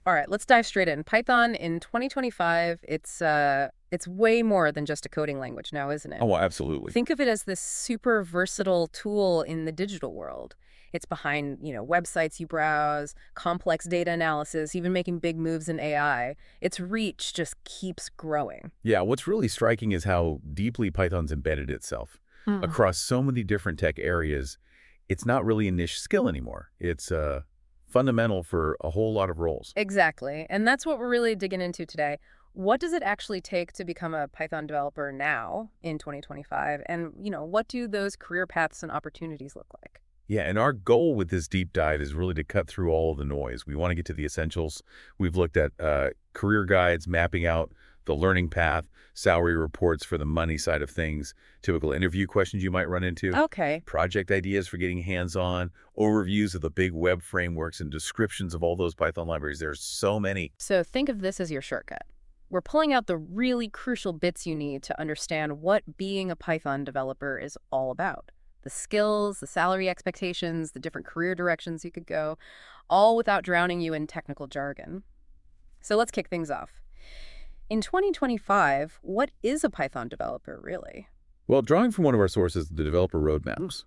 All right, let's dive straight in. Python in 2025, it's way more than just a coding language now, isn't it? Oh, absolutely. Think of it as this super versatile tool in the digital world. It's behind, websites you browse, complex data analysis, even making big moves in AI. Its reach just keeps growing. Yeah, what's really striking is how deeply Python's embedded itself Mm. across so many different tech areas. It's not really a niche skill anymore. It's fundamental for a whole lot of roles. Exactly. And that's what we're really digging into today. What does it actually take to become a Python developer now in 2025? And, what do those career paths and opportunities look like? Yeah, and our goal with this deep dive is really to cut through all of the noise. We want to get to the essentials. We've looked at career guides, mapping out the learning path, salary reports for the money side of things, typical interview questions you might run into, Okay. project ideas for getting hands-on, overviews of the big web frameworks, and descriptions of all those Python libraries. There's so many. So think of this as your shortcut. We're pulling out the really crucial bits you need to understand what being a Python developer is all about. The skills, the salary expectations, the different career directions you could go, all without drowning you in technical jargon. So let's kick things off. In 2025, what is a Python developer really? Well, drawing from one of our sources, the developer roadmaps,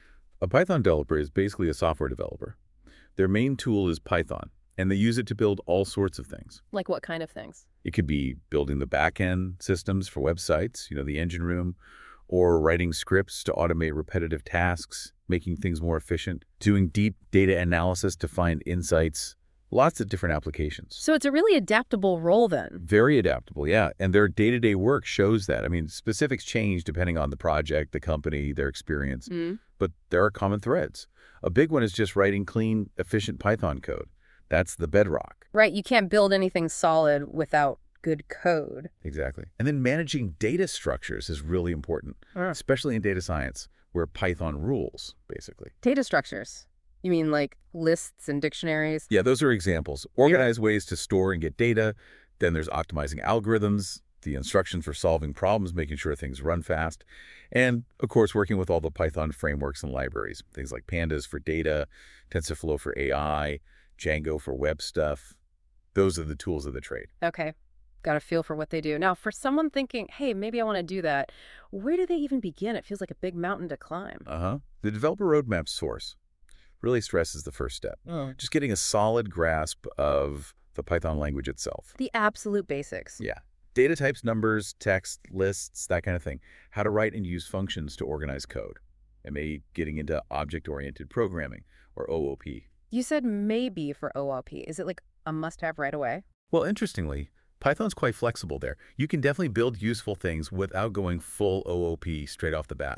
a Python developer is basically a software developer. Their main tool is Python, and they use it to build all sorts of things. Like what kind of things? It could be building the back-end systems for websites, the engine room, or writing scripts to automate repetitive tasks, making things more efficient, doing deep data analysis to find insights, lots of different applications. So it's a really adaptable role then. Very adaptable, yeah. And their day-to-day work shows that. I mean, specifics change depending on the project, the company, their experience, Mm. but there are common threads. A big one is just writing clean, efficient Python code. That's the bedrock. Right, you can't build anything solid without good code. Exactly. And then managing data structures is really important, especially in data science, where Python rules, basically. Data structures. You mean like lists and dictionaries? Yeah, those are examples. Organize ways to store and get data. Then there's optimizing algorithms, the instructions for solving problems, making sure things run fast. And, of course, working with all the Python frameworks and libraries, things like Pandas for data, TensorFlow for AI, Django for web stuff. Those are the tools of the trade. Okay, got a feel for what they do. Now, for someone thinking, hey, maybe I want to do that, where do they even begin? It feels like a big mountain to climb. The developer roadmap source really stresses the first step. Just getting a solid grasp of the Python language itself. The absolute basics. Yeah. Data types, numbers, text, lists, that kind of thing. How to write and use functions to organize code. And maybe getting into object-oriented programming, or OOP. You said maybe for OOP. Is it like a must-have right away? Well, interestingly, Python's quite flexible there. You can definitely build useful things without going full OOP straight off the bat.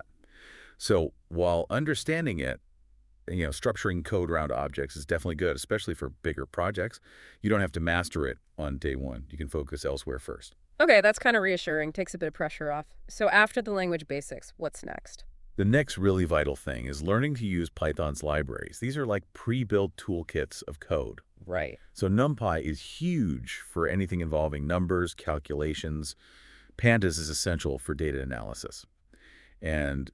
So while understanding it, structuring code around objects is definitely good, especially for bigger projects. You don't have to master it on day one. You can focus elsewhere first. Okay, that's kind of reassuring. Takes a bit of pressure off. So after the language basics, what's next? The next really vital thing is learning to use Python's libraries. These are like pre-built toolkits of code. Right. So NumPy is huge for anything involving numbers, calculations. Pandas is essential for data analysis. And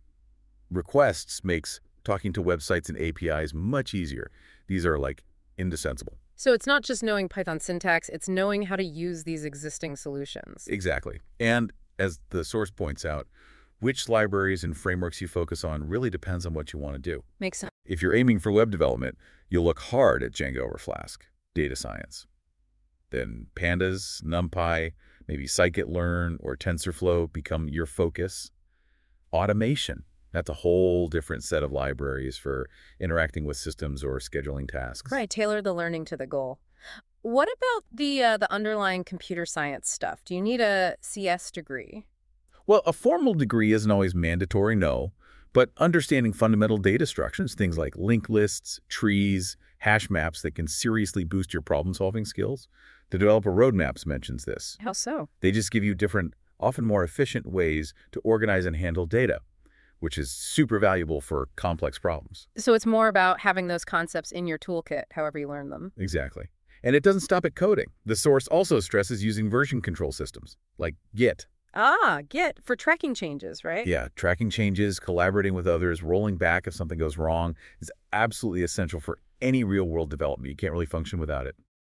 requests makes talking to websites and APIs much easier. These are like indispensable. So it's not just knowing Python syntax, it's knowing how to use these existing solutions. Exactly. And as the source points out, which libraries and frameworks you focus on really depends on what you want to do. Makes sense. If you're aiming for web development, you'll look hard at Django or Flask, data science. Then Pandas, NumPy, maybe scikit-learn or TensorFlow become your focus. Automation. That's a whole different set of libraries for interacting with systems or scheduling tasks. Right, tailor the learning to the goal. What about the underlying computer science stuff? Do you need a CS degree? Well, a formal degree isn't always mandatory, no, but understanding fundamental data structures, things like linked lists, trees, hash maps that can seriously boost your problem-solving skills. The developer roadmaps mentions this. How so? They just give you different, often more efficient ways to organize and handle data, which is super valuable for complex problems. So it's more about having those concepts in your toolkit, however you learn them. Exactly. And it doesn't stop at coding. The source also stresses using version control systems, like Git. Ah, Git for tracking changes, right? Yeah, tracking changes, collaborating with others, rolling back if something goes wrong is absolutely essential for any real-world development. You can't really function without it.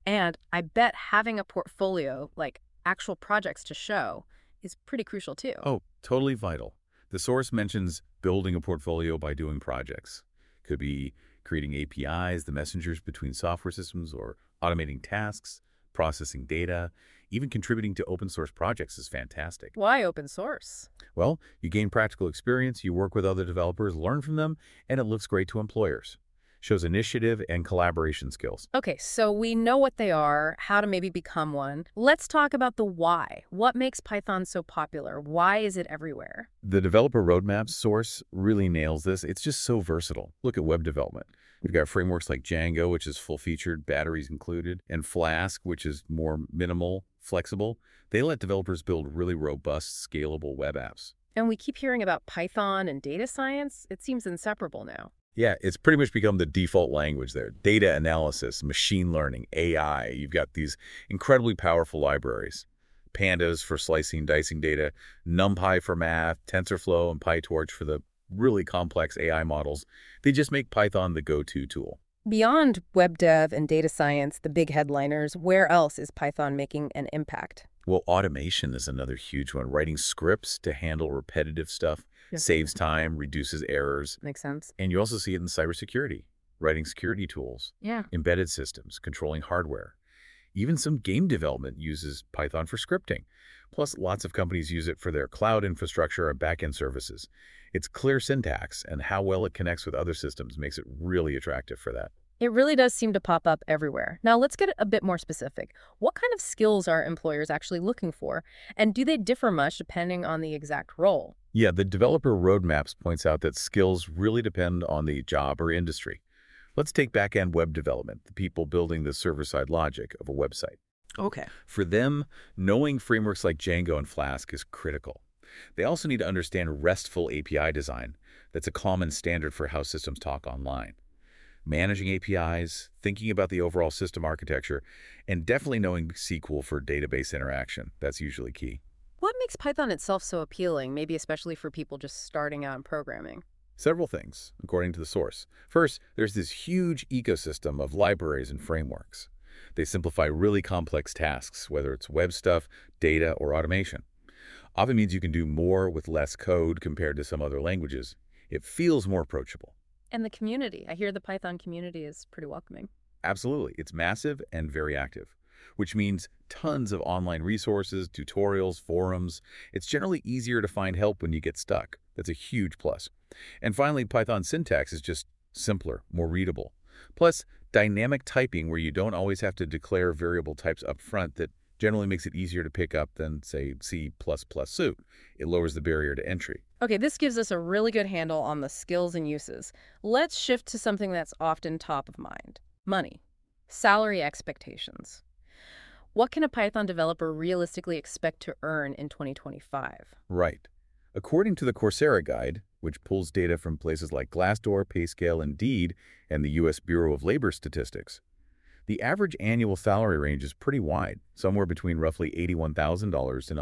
And I bet having a portfolio, like actual projects to show, is pretty crucial too. Oh, totally vital. The source mentions building a portfolio by doing projects. Could be creating APIs, the messengers between software systems, or automating tasks, processing data, even contributing to open source projects is fantastic. Why open source? Well, you gain practical experience, you work with other developers, learn from them, and it looks great to employers. Shows initiative and collaboration skills. Okay, so we know what they are, how to maybe become one. Let's talk about the why. What makes Python so popular? Why is it everywhere? The developer roadmap source really nails this. It's just so versatile. Look at web development. We've got frameworks like Django, which is full-featured, batteries included, and Flask, which is more minimal, flexible. They let developers build really robust, scalable web apps. And we keep hearing about Python and data science. It seems inseparable now. Yeah, it's pretty much become the default language there. Data analysis, machine learning, AI. You've got these incredibly powerful libraries. Pandas for slicing and dicing data, NumPy for math, TensorFlow and PyTorch for the really complex AI models. They just make Python the go-to tool. Beyond web dev and data science, the big headliners, where else is Python making an impact? Well, automation is another huge one. Writing scripts to handle repetitive stuff saves time, reduces errors. Makes sense. And you also see it in cybersecurity, writing security tools, Yeah. embedded systems, controlling hardware. Even some game development uses Python for scripting. Plus, lots of companies use it for their cloud infrastructure and backend services. Its clear syntax and how well it connects with other systems makes it really attractive for that. It really does seem to pop up everywhere. Now, let's get a bit more specific. What kind of skills are employers actually looking for? And do they differ much depending on the exact role? Yeah, the developer roadmaps points out that skills really depend on the job or industry. Let's take back-end web development, the people building the server-side logic of a website. Okay. For them, knowing frameworks like Django and Flask is critical. They also need to understand RESTful API design. That's a common standard for how systems talk online. Managing APIs, thinking about the overall system architecture, and definitely knowing SQL for database interaction. That's usually key. What makes Python itself so appealing, maybe especially for people just starting out in programming? Several things, according to the source. First, there's this huge ecosystem of libraries and frameworks. They simplify really complex tasks, whether it's web stuff, data, or automation. Often means you can do more with less code compared to some other languages. It feels more approachable. And the community. I hear the Python community is pretty welcoming. Absolutely. It's massive and very active, which means tons of online resources, tutorials, forums. It's generally easier to find help when you get stuck. That's a huge plus. And finally, Python syntax is just simpler, more readable. Plus, dynamic typing where you don't always have to declare variable types up front that generally makes it easier to pick up than, say, C++ suit. It lowers the barrier to entry. Okay, this gives us a really good handle on the skills and uses. Let's shift to something that's often top of mind. Money. Salary expectations. What can a Python developer realistically expect to earn in 2025? Right. According to the Coursera Guide, which pulls data from places like Glassdoor, PayScale, Indeed, and the U.S. Bureau of Labor Statistics, the average annual salary range is pretty wide, somewhere between roughly $81,000 and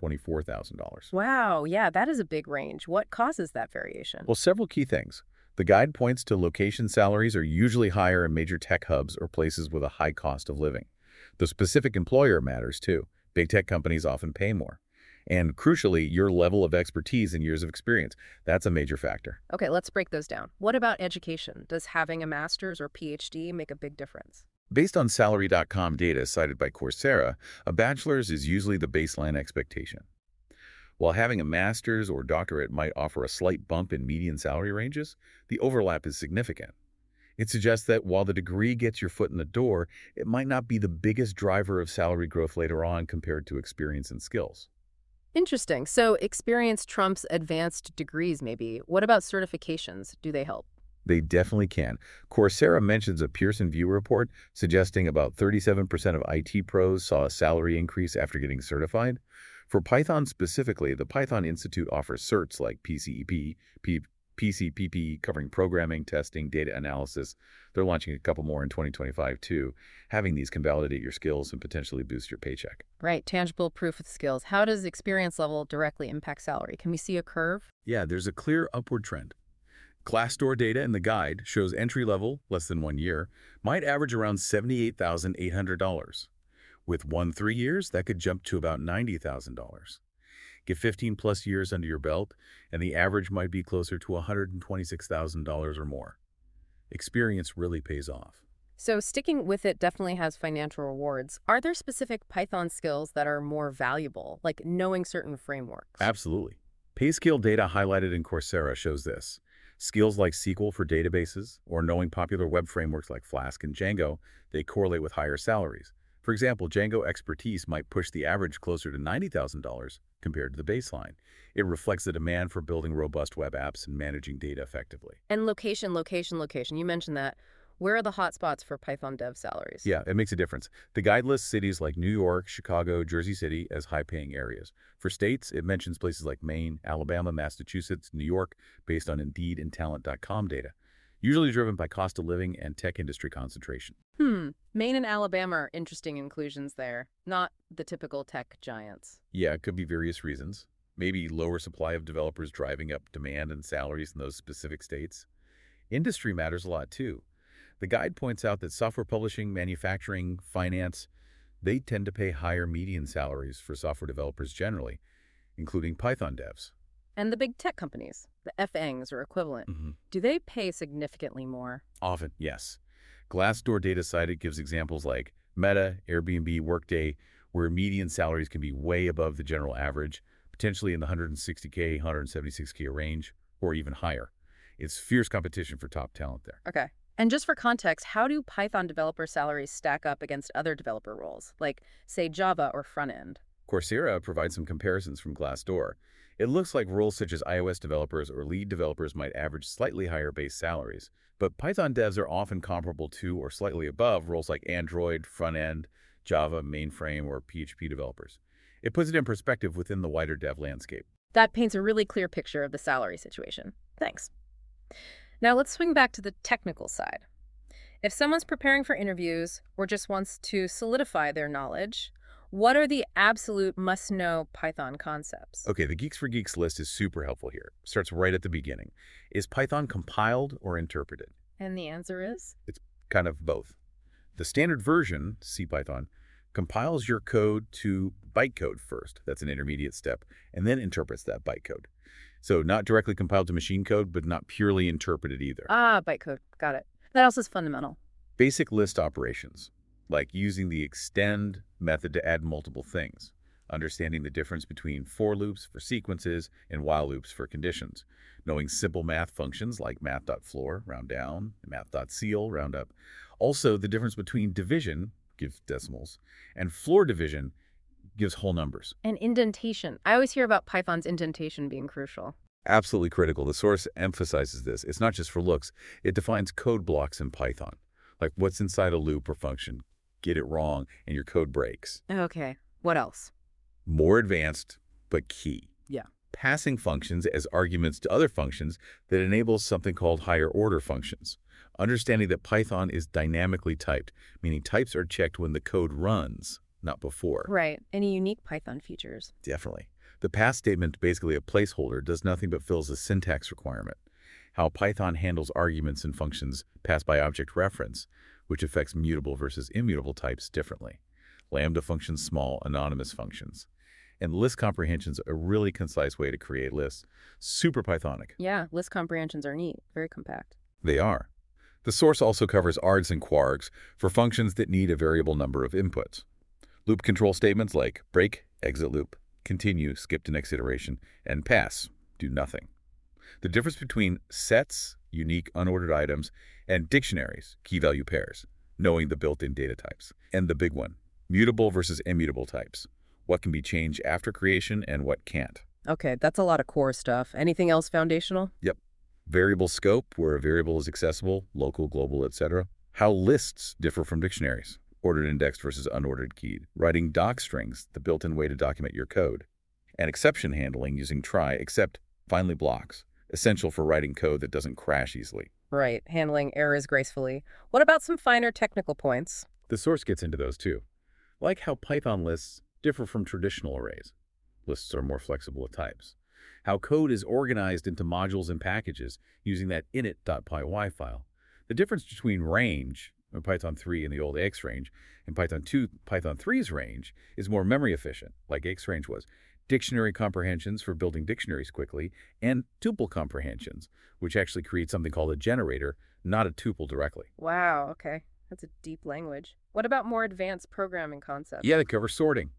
$124,000. Wow, yeah, that is a big range. What causes that variation? Well, several key things. The guide points to location salaries are usually higher in major tech hubs or places with a high cost of living. The specific employer matters too. Big tech companies often pay more. And crucially, your level of expertise and years of experience. That's a major factor. Okay, let's break those down. What about education? Does having a master's or PhD make a big difference? Based on Salary.com data cited by Coursera, a bachelor's is usually the baseline expectation. While having a master's or doctorate might offer a slight bump in median salary ranges, the overlap is significant. It suggests that while the degree gets your foot in the door, it might not be the biggest driver of salary growth later on compared to experience and skills. Interesting. So experience trumps advanced degrees, maybe. What about certifications? Do they help? They definitely can. Coursera mentions a Pearson VUE report suggesting about 37% of IT pros saw a salary increase after getting certified. For Python specifically, the Python Institute offers certs like PCPP covering programming, testing, data analysis. They're launching a couple more in 2025 too. Having these can validate your skills and potentially boost your paycheck. Right, tangible proof of skills. How does experience level directly impact salary? Can we see a curve? Yeah, there's a clear upward trend. Glassdoor data in the guide shows entry level, less than 1 year, might average around $78,800. With 1 3 years, that could jump to about $90,000. Get 15 plus years under your belt, and the average might be closer to $126,000 or more. Experience really pays off. So sticking with it definitely has financial rewards. Are there specific Python skills that are more valuable, like knowing certain frameworks? Absolutely. PayScale data highlighted in Coursera shows this. Skills like SQL for databases or knowing popular web frameworks like Flask and Django, they correlate with higher salaries. For example, Django expertise might push the average closer to $90,000 compared to the baseline. It reflects the demand for building robust web apps and managing data effectively. And location. You mentioned that. Where are the hotspots for Python dev salaries? Yeah, it makes a difference. The guide lists cities like New York, Chicago, Jersey City as high-paying areas. For states, it mentions places like Maine, Alabama, Massachusetts, New York, based on Indeed and Talent.com data, usually driven by cost of living and tech industry concentration. Maine and Alabama are interesting inclusions there, not the typical tech giants. Yeah, it could be various reasons. Maybe lower supply of developers driving up demand and salaries in those specific states. Industry matters a lot too. The guide points out that software publishing, manufacturing, finance, they tend to pay higher median salaries for software developers generally, including Python devs. And the big tech companies, the FANGs or equivalent, do they pay significantly more? Often, yes. Glassdoor data cited gives examples like Meta, Airbnb, Workday, where median salaries can be way above the general average, potentially in the 160K, 176K range, or even higher. It's fierce competition for top talent there. Okay. And just for context, how do Python developer salaries stack up against other developer roles, like, say, Java or front-end? Coursera provides some comparisons from Glassdoor. It looks like roles such as iOS developers or lead developers might average slightly higher base salaries, but Python devs are often comparable to or slightly above roles like Android, front-end, Java, mainframe, or PHP developers. It puts it in perspective within the wider dev landscape. That paints a really clear picture of the salary situation. Thanks. Now let's swing back to the technical side. If someone's preparing for interviews or just wants to solidify their knowledge, what are the absolute must-know Python concepts? Okay, the Geeks for Geeks list is super helpful here. Starts right at the beginning. Is Python compiled or interpreted? And the answer is? It's kind of both. The standard version, CPython, compiles your code to bytecode first. That's an intermediate step, and then interprets that bytecode. So not directly compiled to machine code, but not purely interpreted either. Bytecode. Got it. That also is fundamental. Basic list operations, like using the extend method to add multiple things, understanding the difference between for loops for sequences and while loops for conditions, knowing simple math functions like math.floor, round down, and math.ceil, round up. Also, the difference between division, gives decimals, and floor division, gives whole numbers. And indentation. I always hear about Python's indentation being crucial. Absolutely critical. The source emphasizes this. It's not just for looks. It defines code blocks in Python, like what's inside a loop or function. Get it wrong, and your code breaks. Okay. What else? More advanced, but key. Yeah. Passing functions as arguments to other functions that enables something called higher order functions. Understanding that Python is dynamically typed, meaning types are checked when the code runs, not before. Right. Any unique Python features? Definitely. The pass statement, basically a placeholder, does nothing but fills a syntax requirement. How Python handles arguments and functions passed by object reference, which affects mutable versus immutable types differently. Lambda functions, small, anonymous functions. And list comprehension's a really concise way to create lists. Super Pythonic. Yeah, list comprehensions are neat. Very compact. They are. The source also covers args and kwargs for functions that need a variable number of inputs. Loop control statements like break, exit loop, continue, skip to next iteration, and pass, do nothing. The difference between sets, unique unordered items, and dictionaries, key-value pairs, knowing the built-in data types. And the big one, mutable versus immutable types. What can be changed after creation and what can't. Okay, that's a lot of core stuff. Anything else foundational? Yep. Variable scope, where a variable is accessible, local, global, etc. How lists differ from dictionaries. Ordered indexed versus unordered keyed. Writing doc strings, the built-in way to document your code. And exception handling using try, except finally blocks, essential for writing code that doesn't crash easily. Right, handling errors gracefully. What about some finer technical points? The source gets into those too, like how Python lists differ from traditional arrays. Lists are more flexible with types. how code is organized into modules and packages using that init.py file. The difference between range, or Python 3 and the old xrange, and Python 2, Python 3's range is more memory efficient, like xrange was. Dictionary comprehensions for building dictionaries quickly, and tuple comprehensions, which actually create something called a generator, not a tuple directly. Wow, okay. That's a deep language. What about more advanced programming concepts? Yeah, they cover sorting.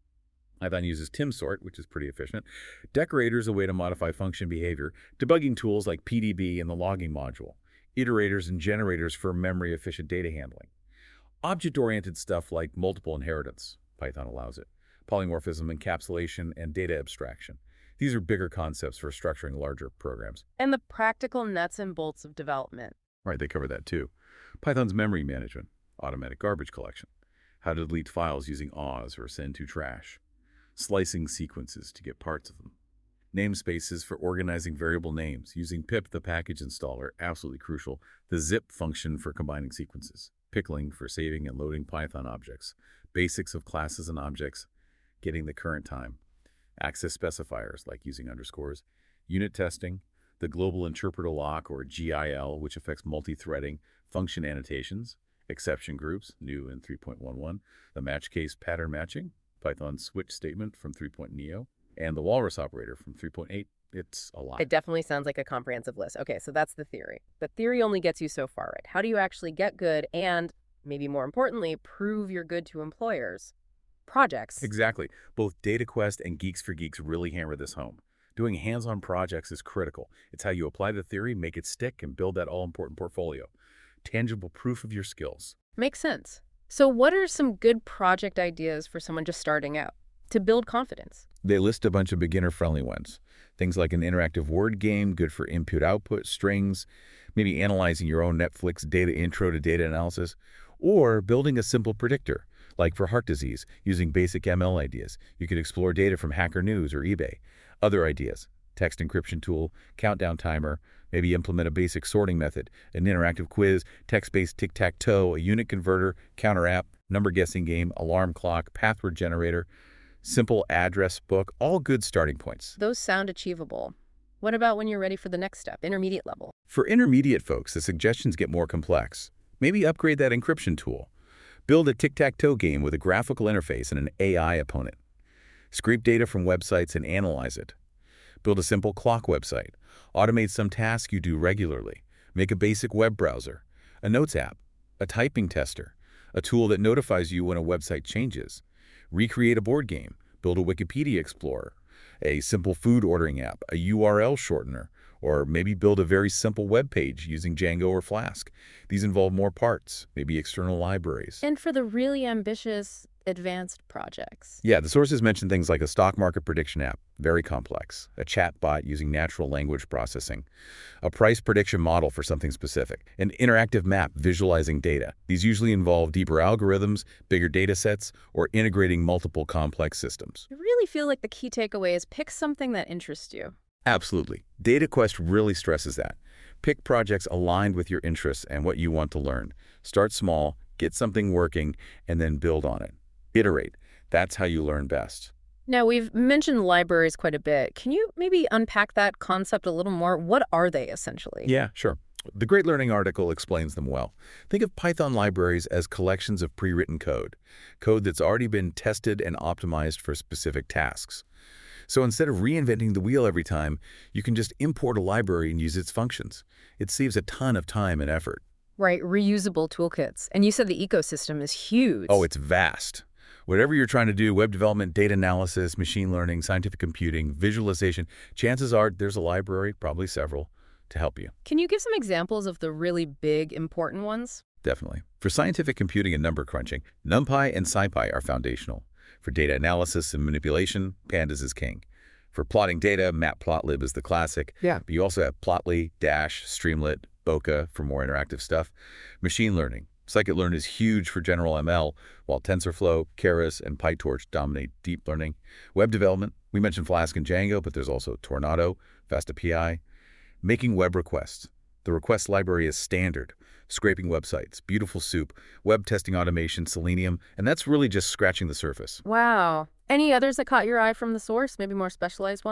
Python uses timsort, which is pretty efficient. Decorator is a way to modify function behavior. Debugging tools like PDB and the logging module. Iterators and generators for memory-efficient data handling. Object-oriented stuff like multiple inheritance. Python allows it. Polymorphism, encapsulation, and data abstraction. These are bigger concepts for structuring larger programs. And the practical nuts and bolts of development. Right, they cover that too. Python's memory management, automatic garbage collection, how to delete files using Oz or send to trash, slicing sequences to get parts of them, namespaces for organizing variable names, using pip, the package installer, absolutely crucial, the zip function for combining sequences, pickling for saving and loading Python objects, basics of classes and objects, getting the current time, access specifiers like using underscores, unit testing, the global interpreter lock or GIL, which affects multi-threading, function annotations, exception groups, new in 3.11, the match case pattern matching, Python switch statement from 3.neo, and the walrus operator from 3.8. It's a lot. It definitely sounds like a comprehensive list. Okay, so that's the theory. The theory only gets you so far, right? How do you actually get good and, maybe more importantly, prove you're good to employers? Projects. Exactly. Both DataQuest and Geeks for Geeks really hammer this home. Doing hands-on projects is critical. It's how you apply the theory, make it stick, and build that all-important portfolio. Tangible proof of your skills. Makes sense. So what are some good project ideas for someone just starting out to build confidence? They list a bunch of beginner-friendly ones. Things like an interactive word game, good for input-output, strings, maybe analyzing your own Netflix data intro to data analysis, or building a simple predictor, like for heart disease, using basic ML ideas. You could explore data from Hacker News or eBay. Other ideas, text encryption tool, countdown timer, maybe implement a basic sorting method, an interactive quiz, text-based tic-tac-toe, a unit converter, counter app, number guessing game, alarm clock, password generator, simple address book, all good starting points. Those sound achievable. What about when you're ready for the next step, intermediate level? For intermediate folks, the suggestions get more complex. Maybe upgrade that encryption tool. Build a tic-tac-toe game with a graphical interface and an AI opponent. Scrape data from websites and analyze it. Build a simple clock website. Automate some tasks you do regularly. Make a basic web browser, a notes app, a typing tester, a tool that notifies you when a website changes. Recreate a board game. Build a Wikipedia Explorer, a simple food ordering app, a URL shortener, or maybe build a very simple web page using Django or Flask. These involve more parts, maybe external libraries. And for the really ambitious, advanced projects? Yeah, the sources mention things like a stock market prediction app, very complex, a chat bot using natural language processing, a price prediction model for something specific, an interactive map visualizing data. These usually involve deeper algorithms, bigger data sets, or integrating multiple complex systems. I really feel like the key takeaway is pick something that interests you. Absolutely. DataQuest really stresses that. Pick projects aligned with your interests and what you want to learn. Start small, get something working, and then build on it. Iterate. That's how you learn best. Now, we've mentioned libraries quite a bit. Can you maybe unpack that concept a little more? What are they, essentially? Yeah, sure. The Great Learning article explains them well. Think of Python libraries as collections of pre-written code that's already been tested and optimized for specific tasks. So instead of reinventing the wheel every time, you can just import a library and use its functions. It saves a ton of time and effort. Right, reusable toolkits. And you said the ecosystem is huge. Oh, it's vast. Whatever you're trying to do, web development, data analysis, machine learning, scientific computing, visualization, chances are there's a library, probably several, to help you. Can you give some examples of the really big, important ones? Definitely. For scientific computing and number crunching, NumPy and SciPy are foundational. For data analysis and manipulation, Pandas is king. For plotting data, Matplotlib is the classic. Yeah. But you also have Plotly, Dash, Streamlit, Bokeh for more interactive stuff. Machine learning. Scikit-learn is huge for general ML, while TensorFlow, Keras, and PyTorch dominate deep learning. Web development, we mentioned Flask and Django, but there's also Tornado, FastAPI. Making web requests. The request library is standard. Scraping websites, beautiful soup, web testing automation, Selenium, and that's really just scratching the surface. Wow. Any others that caught your eye from the source? Maybe more specialized ones?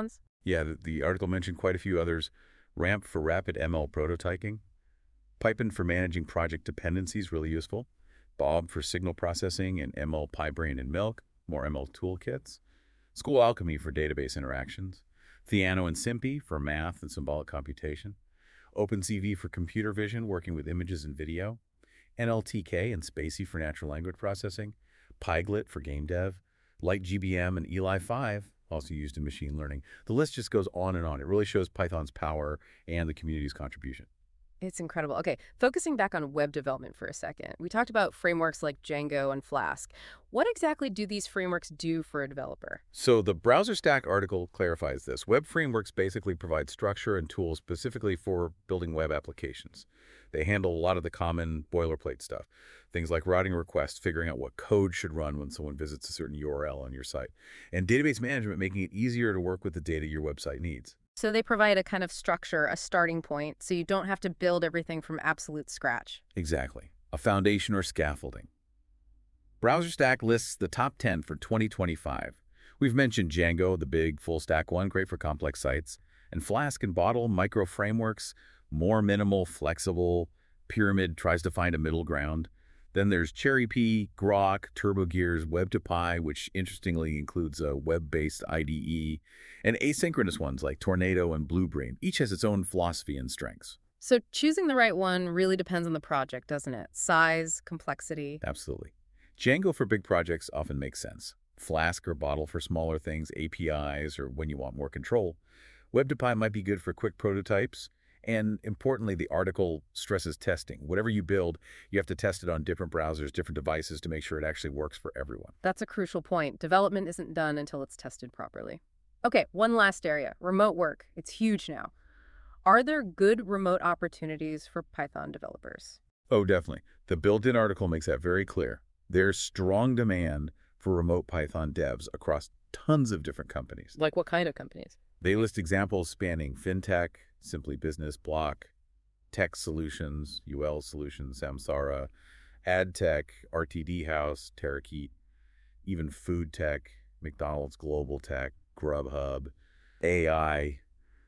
Yeah, the article mentioned quite a few others. RAMP for rapid ML prototyping. Python for managing project dependencies, really useful. Bob for signal processing and ML PyBrain and Milk, more ML toolkits. School Alchemy for database interactions. Theano and SimPy for math and symbolic computation. OpenCV for computer vision, working with images and video. NLTK and Spacey for natural language processing. PyGlit for game dev. LightGBM and Eli 5, also used in machine learning. The list just goes on and on. It really shows Python's power and the community's contribution. It's incredible. Okay, focusing back on web development for a second. We talked about frameworks like Django and Flask. What exactly do these frameworks do for a developer? So the Browser Stack article clarifies this. Web frameworks basically provide structure and tools specifically for building web applications. They handle a lot of the common boilerplate stuff. Things like routing requests, figuring out what code should run when someone visits a certain URL on your site, and database management, making it easier to work with the data your website needs. So they provide a kind of structure, a starting point, so you don't have to build everything from absolute scratch. Exactly. A foundation or scaffolding. Browser Stack lists the top 10 for 2025. We've mentioned Django, the big full-stack one, great for complex sites, and Flask and Bottle, micro frameworks, more minimal, flexible. Pyramid tries to find a middle ground. Then there's CherryP, Grok, TurboGears, Web2Py, which interestingly includes a web-based IDE, and asynchronous ones like Tornado and Bluebrain. Each has its own philosophy and strengths. So choosing the right one really depends on the project, doesn't it? Size, complexity. Absolutely. Django for big projects often makes sense. Flask or Bottle for smaller things, APIs, or when you want more control. Web2Py might be good for quick prototypes. And importantly, the article stresses testing. Whatever you build, you have to test it on different browsers, different devices to make sure it actually works for everyone. That's a crucial point. Development isn't done until it's tested properly. Okay, one last area, remote work. It's huge now. Are there good remote opportunities for Python developers? Oh, definitely. The built-in article makes that very clear. There's strong demand for remote Python devs across tons of different companies. Like what kind of companies? They list examples spanning fintech, Simply Business, Block, Tech Solutions, UL Solutions, Samsara, AdTech, RTD House, Terrakeet, even Food Tech, McDonald's Global Tech, Grubhub, AI,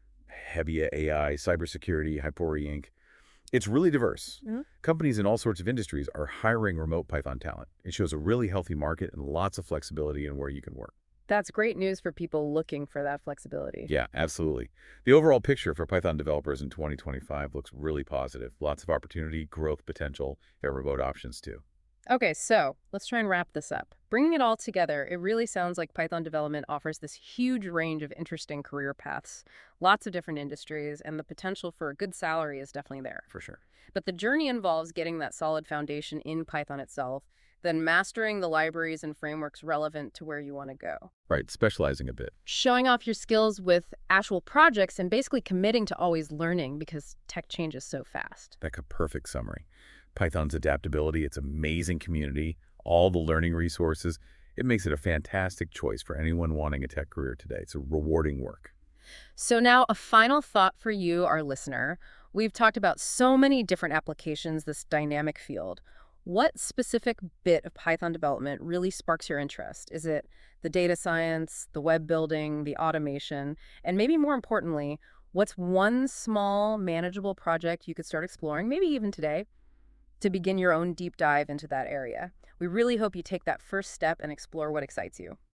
Hebia AI, cybersecurity, Hypori Inc. It's really diverse. Companies in all sorts of industries are hiring remote Python talent. It shows a really healthy market and lots of flexibility in where you can work. That's great news for people looking for that flexibility. Yeah, absolutely. The overall picture for Python developers in 2025 looks really positive. Lots of opportunity, growth potential, and remote options too. Okay, so let's try and wrap this up. Bringing it all together, it really sounds like Python development offers this huge range of interesting career paths, lots of different industries, and the potential for a good salary is definitely there. For sure. But the journey involves getting that solid foundation in Python itself, then mastering the libraries and frameworks relevant to where you want to go. Right, specializing a bit. Showing off your skills with actual projects and basically committing to always learning because tech changes so fast. That's a perfect summary. Python's adaptability, its amazing community, all the learning resources, it makes it a fantastic choice for anyone wanting a tech career today. It's a rewarding work. So now a final thought for you, our listener. We've talked about so many different applications, this dynamic field. What specific bit of Python development really sparks your interest? Is it the data science, the web building, the automation, and maybe more importantly, what's one small, manageable project you could start exploring, maybe even today, to begin your own deep dive into that area? We really hope you take that first step and explore what excites you.